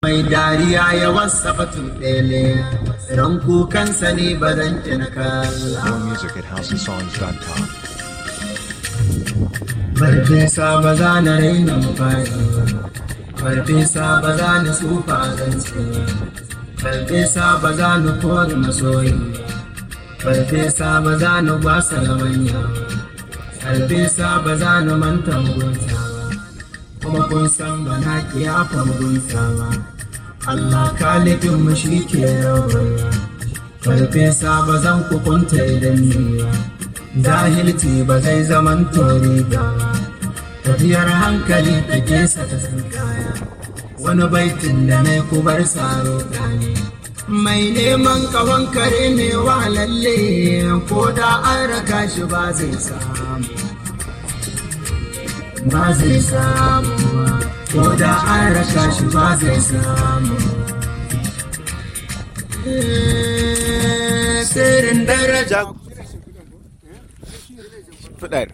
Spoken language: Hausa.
mai dariya ya wasa batun ɗele ran kukansa ne ba zan na kalla. More music at housesongs.com. Farfesa ba za na raina mafari ba, farfesa ba za na tsufa zance ba, farfesa ba za na kore masoyi ba, farfesa ba za na gwasa na manya ba, farfesa ba za na manta mugunta ba, kuma kun san ba na kiyafa mugunta ba. Allah kalifin mu shi ke rabarwa, farfesa ba zan kukunta idan ni ba, jahilci ba zai zaman tori ba, tafiyar hankali ta kesa ta san kaya, wani baitin da na kubar saro gane. Mai neman kawan kare ne wa lalle, ko da an raka shi ba zai samu, ba zai samu, ko da an raka shi ba zai samu. Sirrin daraja Fidar.